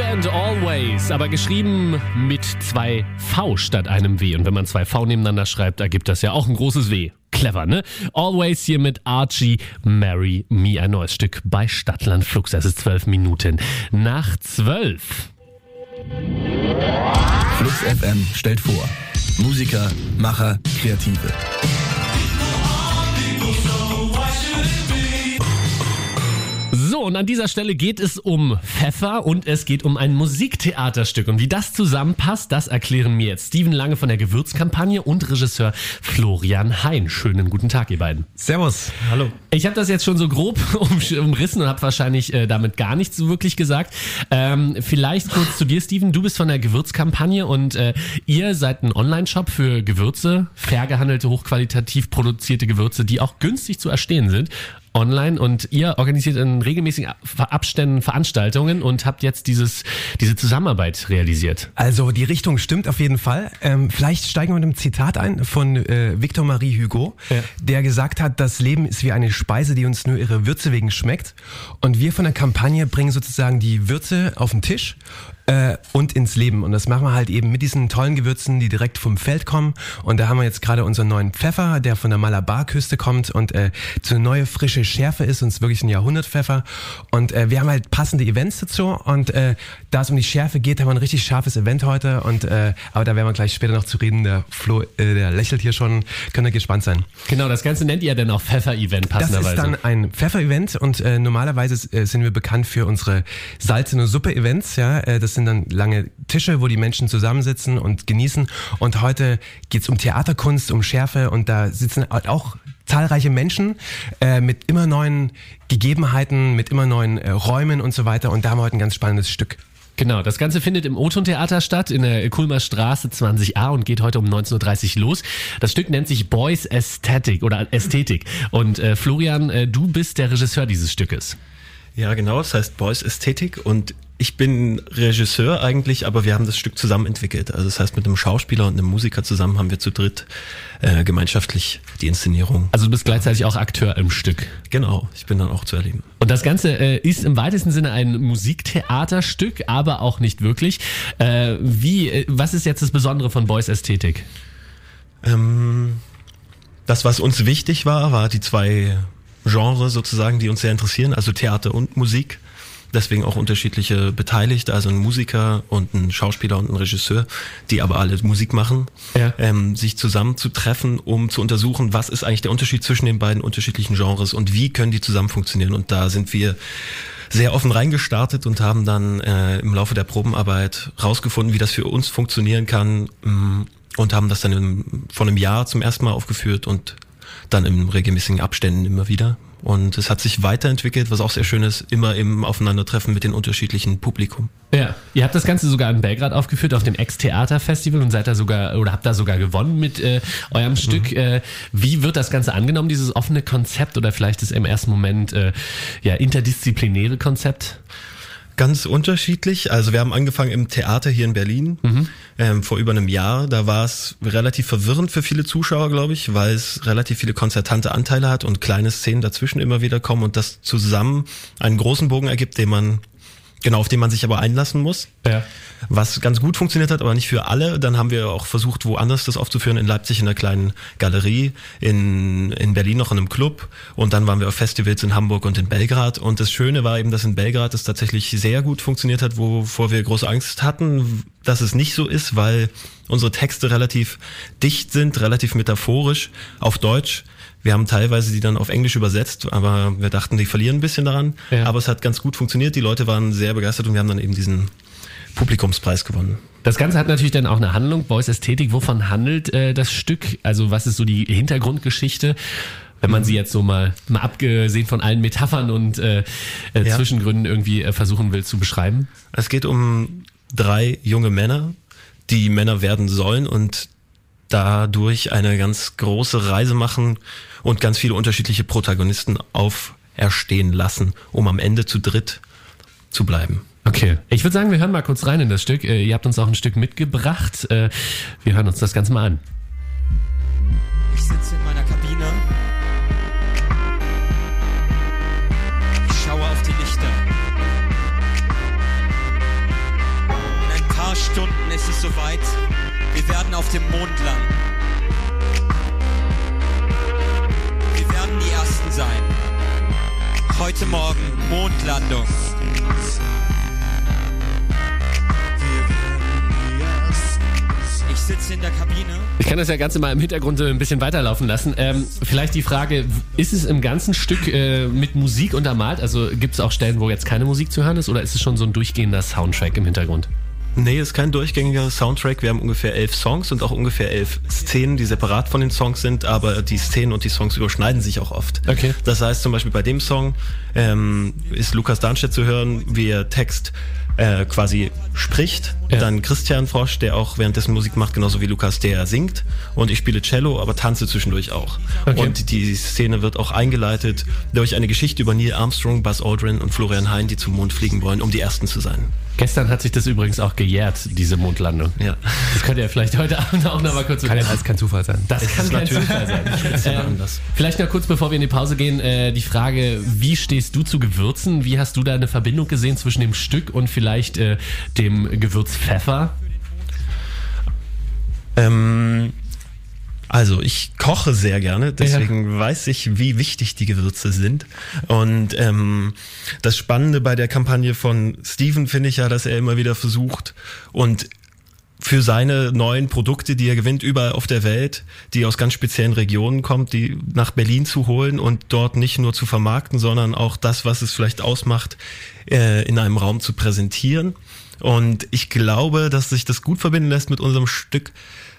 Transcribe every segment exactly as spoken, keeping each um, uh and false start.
Band Always, aber geschrieben mit zwei V statt einem W. Und wenn man zwei V nebeneinander schreibt, ergibt das ja auch ein großes W. Clever, ne? Always hier mit Archie, Marry Me, ein neues Stück bei Stadtland Flux. Es ist zwölf Minuten nach zwölf. Flux F M stellt vor. Musiker, Macher, Kreative. So, und an dieser Stelle geht es um Pfeffer und es geht um ein Musiktheaterstück. Und wie das zusammenpasst, das erklären mir jetzt Steven Lange von der Gewürzkampagne und Regisseur Florian Hein. Schönen guten Tag, ihr beiden. Servus. Hallo. Ich habe das jetzt schon so grob um, umrissen und habe wahrscheinlich äh, damit gar nichts so wirklich gesagt. Ähm, vielleicht kurz zu dir, Steven. Du bist von der Gewürzkampagne und äh, ihr seid ein Online-Shop für Gewürze, fair gehandelte, hochqualitativ produzierte Gewürze, die auch günstig zu erstehen sind. Online, und ihr organisiert in regelmäßigen Abständen Veranstaltungen und habt jetzt dieses diese Zusammenarbeit realisiert. Also die Richtung stimmt auf jeden Fall. Ähm, vielleicht steigen wir mit einem Zitat ein von äh, Victor Marie Hugo, ja. der gesagt hat, das Leben ist wie eine Speise, die uns nur ihre Würze wegen schmeckt. Und wir von der Kampagne bringen sozusagen die Würze auf den Tisch äh, und ins Leben. Und das machen wir halt eben mit diesen tollen Gewürzen, die direkt vom Feld kommen. Und da haben wir jetzt gerade unseren neuen Pfeffer, der von der Malabarküste kommt und äh, zu eine neue frische Schärfe ist und es ist wirklich ein Jahrhundertpfeffer. Und äh, wir haben halt passende Events dazu. Und äh, da es um die Schärfe geht, haben wir ein richtig scharfes Event heute. Und äh, aber da werden wir gleich später noch zu reden. Der Flo, äh, der lächelt hier schon. Könnt ihr gespannt sein. Genau, das Ganze nennt ihr dann auch Pfeffer-Event passenderweise. Das ist dann ein Pfeffer-Event und äh, normalerweise äh, sind wir bekannt für unsere salzene Suppe-Events. Ja, äh, das sind dann lange Tische, wo die Menschen zusammensitzen und genießen. Und heute geht's um Theaterkunst, um Schärfe, und da sitzen auch zahlreiche Menschen äh, mit immer neuen Gegebenheiten, mit immer neuen äh, Räumen und so weiter. Und da haben wir heute ein ganz spannendes Stück. Genau, das Ganze findet im O-Ton-Theater statt, in der Kulmer Straße zwanzig a und geht heute um neunzehn Uhr dreißig los. Das Stück nennt sich Boys Aesthetic oder Ästhetik. Und äh, Florian, äh, du bist der Regisseur dieses Stückes. Ja, genau, das heißt Boys Ästhetik, und ich bin Regisseur eigentlich, aber wir haben das Stück zusammen entwickelt. Also das heißt, mit einem Schauspieler und einem Musiker zusammen haben wir zu dritt äh, gemeinschaftlich die Inszenierung. Also du bist gleichzeitig auch Akteur im Stück. Genau, ich bin dann auch zu erleben. Und das Ganze äh, ist im weitesten Sinne ein Musiktheaterstück, aber auch nicht wirklich. Äh, wie, äh, was ist jetzt das Besondere von Boys Ästhetik? Ähm, das, was uns wichtig war, war die zwei Genre sozusagen, die uns sehr interessieren, also Theater und Musik. Deswegen auch unterschiedliche Beteiligte, also ein Musiker und ein Schauspieler und ein Regisseur, die aber alle Musik machen, ja. ähm, sich zusammenzutreffen, um zu untersuchen, was ist eigentlich der Unterschied zwischen den beiden unterschiedlichen Genres und wie können die zusammen funktionieren. Und da sind wir sehr offen reingestartet und haben dann äh, im Laufe der Probenarbeit rausgefunden, wie das für uns funktionieren kann, mh, und haben das dann im, vor einem Jahr zum ersten Mal aufgeführt und dann in regelmäßigen Abständen immer wieder. Und es hat sich weiterentwickelt, was auch sehr schön ist, immer im Aufeinandertreffen mit den unterschiedlichen Publikum. Ja, ihr habt das Ganze sogar in Belgrad aufgeführt, auf dem Ex-Theater-Festival, und seid da sogar, oder habt da sogar gewonnen mit äh, eurem mhm. Stück. Äh, wie wird das Ganze angenommen, dieses offene Konzept, oder vielleicht das im ersten Moment äh, ja interdisziplinäre Konzept? Ganz unterschiedlich. Also wir haben angefangen im Theater hier in Berlin, mhm. ähm, vor über einem Jahr. Da war es relativ verwirrend für viele Zuschauer, glaube ich, weil es relativ viele konzertante Anteile hat und kleine Szenen dazwischen immer wieder kommen und das zusammen einen großen Bogen ergibt, den man genau, auf den man sich aber einlassen muss. Ja. Was ganz gut funktioniert hat, aber nicht für alle. Dann haben wir auch versucht, woanders das aufzuführen, in Leipzig in einer kleinen Galerie, in, in Berlin noch in einem Club, und dann waren wir auf Festivals in Hamburg und in Belgrad. Und das Schöne war eben, dass in Belgrad es tatsächlich sehr gut funktioniert hat, wovor wir große Angst hatten, dass es nicht so ist, weil unsere Texte relativ dicht sind, relativ metaphorisch auf Deutsch. Wir haben teilweise die dann auf Englisch übersetzt, aber wir dachten, die verlieren ein bisschen daran. Ja. Aber es hat ganz gut funktioniert, die Leute waren sehr begeistert und wir haben dann eben diesen Publikumspreis gewonnen. Das Ganze hat natürlich dann auch eine Handlung, Boys Ästhetik. Wovon handelt äh, das Stück? Also was ist so die Hintergrundgeschichte? Wenn man sie jetzt so mal, mal abgesehen von allen Metaphern und äh, äh, ja. Zwischengründen irgendwie äh, versuchen will zu beschreiben. Es geht um drei junge Männer, die Männer werden sollen und dadurch eine ganz große Reise machen und ganz viele unterschiedliche Protagonisten auferstehen lassen, um am Ende zu dritt zu bleiben. Okay, ich würde sagen, wir hören mal kurz rein in das Stück. Ihr habt uns auch ein Stück mitgebracht. Wir hören uns das Ganze mal an. Ich sitze in meiner Kabine. Ich schaue auf die Lichter. heute Morgen Mondlandung. Ich sitze in der Kabine. Ich kann das ja Ganze mal im Hintergrund ein bisschen weiterlaufen lassen. Ähm, vielleicht die Frage, ist es im ganzen Stück äh, mit Musik untermalt? Also gibt es auch Stellen, wo jetzt keine Musik zu hören ist? Oder ist es schon so ein durchgehender Soundtrack im Hintergrund? Nee, ist kein durchgängiger Soundtrack. Wir haben ungefähr elf Songs und auch ungefähr elf Szenen, die separat von den Songs sind, aber die Szenen und die Songs überschneiden sich auch oft. Okay. Das heißt zum Beispiel bei dem Song ähm, ist Lukas Darnstedt zu hören, wie er Text äh, quasi spricht. Ja. Dann Christian Frosch, der auch währenddessen Musik macht, genauso wie Lukas, der singt. Und ich spiele Cello, aber tanze zwischendurch auch. Okay. Und die Szene wird auch eingeleitet durch eine Geschichte über Neil Armstrong, Buzz Aldrin und Florian Hein, die zum Mond fliegen wollen, um die Ersten zu sein. Gestern hat sich das übrigens auch gejährt, diese Mondlandung. Ja. Das könnt ihr vielleicht heute Abend auch noch mal kurz... Kann ja alles kein Zufall sein. Das Es kann ist kein natürlich Zufall sein. speziell Ähm, anders. vielleicht noch kurz, bevor wir in die Pause gehen, äh, die Frage, wie stehst du zu Gewürzen? Wie hast du da eine Verbindung gesehen zwischen dem Stück und vielleicht äh, dem Gewürz Pfeffer? Ähm, also ich koche sehr gerne, deswegen ja. weiß ich, wie wichtig die Gewürze sind. Und ähm, das Spannende bei der Kampagne von Steven finde ich ja, dass er immer wieder versucht und für seine neuen Produkte, die er gewinnt, überall auf der Welt, die aus ganz speziellen Regionen kommt, die nach Berlin zu holen und dort nicht nur zu vermarkten, sondern auch das, was es vielleicht ausmacht, äh, in einem Raum zu präsentieren. Und ich glaube, dass sich das gut verbinden lässt mit unserem Stück,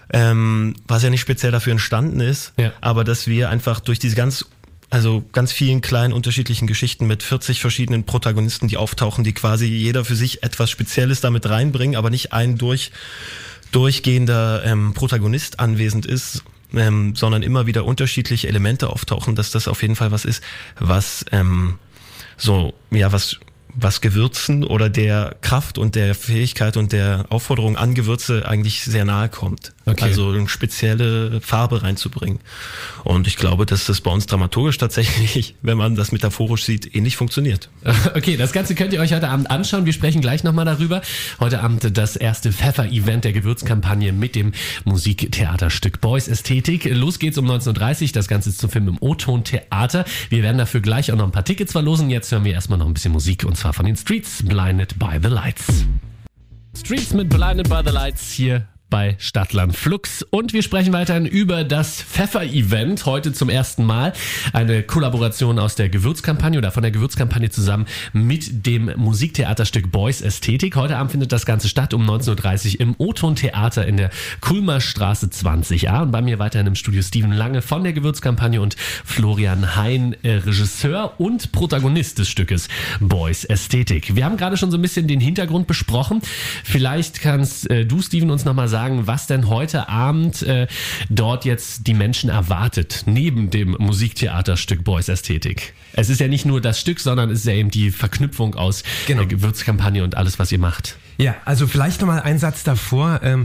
ähm, was ja nicht speziell dafür entstanden ist, ja. aber dass wir einfach durch diese ganz, also ganz vielen kleinen unterschiedlichen Geschichten mit vierzig verschiedenen Protagonisten, die auftauchen, die quasi jeder für sich etwas Spezielles damit reinbringen, aber nicht ein durch, durchgehender ähm, Protagonist anwesend ist, ähm, sondern immer wieder unterschiedliche Elemente auftauchen, dass das auf jeden Fall was ist, was ähm, so, ja, was was Gewürzen oder der Kraft und der Fähigkeit und der Aufforderung an Gewürze eigentlich sehr nahe kommt. Okay. Also eine spezielle Farbe reinzubringen. Und ich glaube, dass das bei uns dramaturgisch tatsächlich, wenn man das metaphorisch sieht, ähnlich funktioniert. Okay, das Ganze könnt ihr euch heute Abend anschauen. Wir sprechen gleich nochmal darüber. Heute Abend das erste Pfeffer-Event der Gewürzkampagne mit dem Musiktheaterstück Boys Ästhetik. Los geht's um neunzehn Uhr dreißig. Das Ganze ist zu filmen im O-Ton Theater. Wir werden dafür gleich auch noch ein paar Tickets verlosen. Jetzt hören wir erstmal noch ein bisschen Musik und zwar von den Streets, Blinded by the Lights. Streets mit Blinded by the Lights hier bei Stadtland Flux und wir sprechen weiterhin über das Pfeffer-Event, heute zum ersten Mal. Eine Kollaboration aus der Gewürzkampagne oder von der Gewürzkampagne zusammen mit dem Musiktheaterstück Boys Ästhetik. Heute Abend findet das Ganze statt um neunzehn Uhr dreißig im O-Ton Theater in der Kulmer Straße zwanzig a und bei mir weiterhin im Studio Steven Lange von der Gewürzkampagne und Florian Hein, äh, Regisseur und Protagonist des Stückes Boys Ästhetik. Wir haben gerade schon so ein bisschen den Hintergrund besprochen. Vielleicht kannst äh, du, Steven, uns nochmal sagen, was denn heute Abend äh, dort jetzt die Menschen erwartet, neben dem Musiktheaterstück Boys Ästhetik. Es ist ja nicht nur das Stück, sondern es ist ja eben die Verknüpfung aus Genau. der Gewürzkampagne und alles, was ihr macht. Ja, also vielleicht nochmal ein Satz davor. Ähm,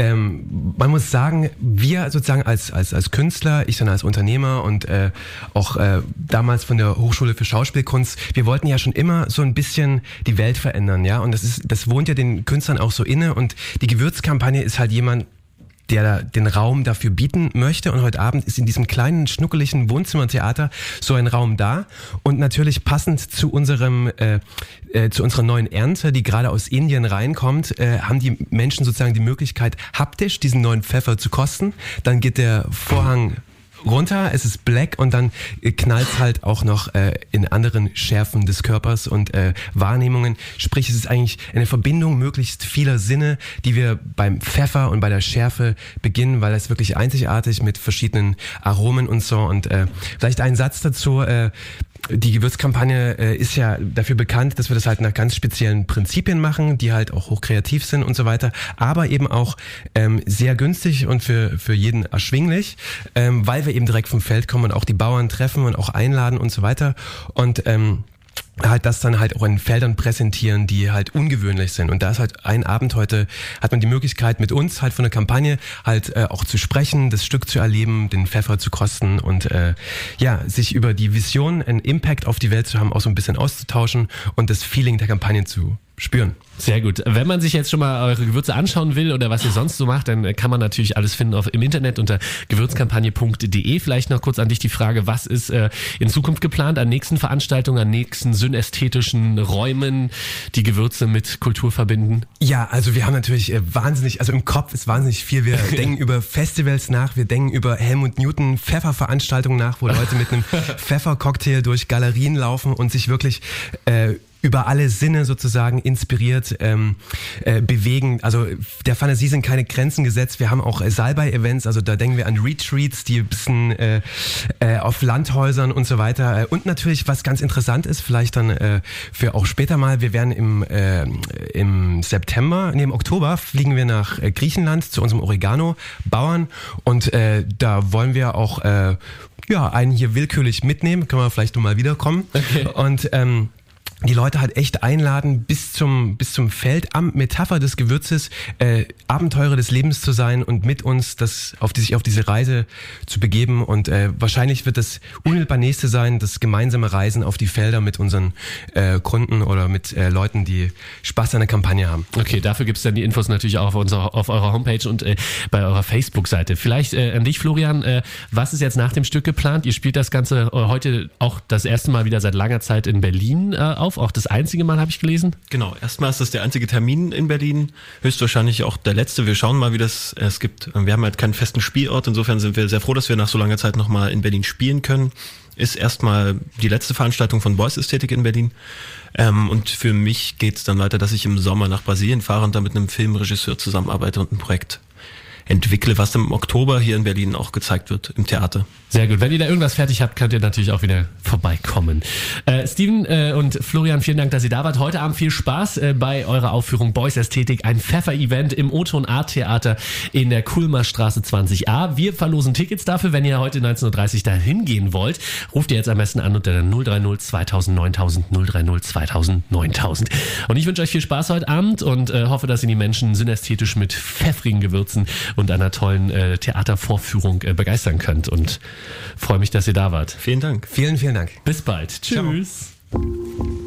ähm, man muss sagen, wir sozusagen als als als Künstler, ich dann als Unternehmer und äh, auch äh, damals von der Hochschule für Schauspielkunst, wir wollten ja schon immer so ein bisschen die Welt verändern, ja. Und das ist, das wohnt ja den Künstlern auch so inne. Und die Gewürzkampagne ist halt jemand, der den Raum dafür bieten möchte. Und heute Abend ist in diesem kleinen, schnuckeligen Wohnzimmertheater so ein Raum da. Und natürlich passend zu unserem, äh, äh, zu unserer neuen Ernte, die gerade aus Indien reinkommt, äh, haben die Menschen sozusagen die Möglichkeit, haptisch diesen neuen Pfeffer zu kosten. Dann geht der Vorhang runter, es ist black und dann knallt es halt auch noch äh, in anderen Schärfen des Körpers und äh, Wahrnehmungen. Sprich, es ist eigentlich eine Verbindung möglichst vieler Sinne, die wir beim Pfeffer und bei der Schärfe beginnen, weil es wirklich einzigartig mit verschiedenen Aromen und so. Und äh, vielleicht ein Satz dazu. Äh, Die Gewürzkampagne äh, ist ja dafür bekannt, dass wir das halt nach ganz speziellen Prinzipien machen, die halt auch hochkreativ sind und so weiter, aber eben auch ähm, sehr günstig und für für jeden erschwinglich, ähm, weil wir eben direkt vom Feld kommen und auch die Bauern treffen und auch einladen und so weiter. Und ähm, halt das dann halt auch in Feldern präsentieren, die halt ungewöhnlich sind. Und da ist halt ein Abend heute, hat man die Möglichkeit mit uns halt von der Kampagne halt äh, auch zu sprechen, das Stück zu erleben, den Pfeffer zu kosten und äh, ja, sich über die Vision, einen Impact auf die Welt zu haben, auch so ein bisschen auszutauschen und das Feeling der Kampagne zu spüren. Sehr gut. Wenn man sich jetzt schon mal eure Gewürze anschauen will oder was ihr sonst so macht, dann kann man natürlich alles finden auf, im Internet unter gewürzkampagne punkt de. Vielleicht noch kurz an dich die Frage, was ist äh, in Zukunft geplant an nächsten Veranstaltungen, an nächsten synästhetischen Räumen, die Gewürze mit Kultur verbinden? Ja, also wir haben natürlich äh, wahnsinnig, also im Kopf ist wahnsinnig viel. Wir denken über Festivals nach, wir denken über Helmut Newton Pfefferveranstaltungen nach, wo Leute mit einem Pfeffercocktail durch Galerien laufen und sich wirklich äh, über alle Sinne sozusagen inspiriert ähm, äh, bewegen. Also der Fantasie sind keine Grenzen gesetzt. Wir haben auch äh, Salbei-Events, also da denken wir an Retreats, die ein bisschen äh, äh, auf Landhäusern und so weiter. Und natürlich, was ganz interessant ist, vielleicht dann äh, für auch später mal, wir werden im, äh, im September, nee, im Oktober fliegen wir nach äh, Griechenland zu unserem Oregano-Bauern und äh, da wollen wir auch äh, ja einen hier willkürlich mitnehmen, können wir vielleicht nochmal wiederkommen. Okay. Und ähm, die Leute halt echt einladen, bis zum bis zum Feldamt, Metapher des Gewürzes, äh, Abenteurer des Lebens zu sein und mit uns das auf die, sich auf diese Reise zu begeben. Und äh, wahrscheinlich wird das unmittelbar nächste sein, das gemeinsame Reisen auf die Felder mit unseren äh, Kunden oder mit äh, Leuten, die Spaß an der Kampagne haben. Okay, dafür gibt's dann die Infos natürlich auch auf unserer auf eurer Homepage und äh, bei eurer Facebook-Seite. Vielleicht äh, an dich, Florian, äh, was ist jetzt nach dem Stück geplant? Ihr spielt das Ganze äh, heute auch das erste Mal wieder seit langer Zeit in Berlin äh, auf. Auch das einzige Mal, habe ich gelesen? Genau, erstmal ist das der einzige Termin in Berlin, höchstwahrscheinlich auch der letzte. Wir schauen mal, wie das es gibt. Wir haben halt keinen festen Spielort, insofern sind wir sehr froh, dass wir nach so langer Zeit nochmal in Berlin spielen können. Ist erstmal die letzte Veranstaltung von Boys Ästhetik in Berlin. Ähm, und für mich geht's dann weiter, dass ich im Sommer nach Brasilien fahre und da mit einem Filmregisseur zusammenarbeite und ein Projekt entwickle, was im Oktober hier in Berlin auch gezeigt wird im Theater. Sehr gut. Wenn ihr da irgendwas fertig habt, könnt ihr natürlich auch wieder vorbeikommen. Äh, Steven äh, und Florian, vielen Dank, dass ihr da wart. Heute Abend viel Spaß äh, bei eurer Aufführung Boys Ästhetik, ein Pfeffer-Event im O-Ton Art Theater in der Kulmer Straße zwanzig a. Wir verlosen Tickets dafür. Wenn ihr heute neunzehn Uhr dreißig da hingehen wollt, ruft ihr jetzt am besten an unter der null drei null zweitausend neuntausend null drei null zweitausend neuntausend. Und ich wünsche euch viel Spaß heute Abend und äh, hoffe, dass ihr die Menschen synästhetisch mit pfeffrigen Gewürzen und einer tollen äh, Theatervorführung äh, begeistern könnt und freue mich, dass ihr da wart. Vielen Dank. Vielen, vielen Dank. Bis bald. Tschüss. Ciao.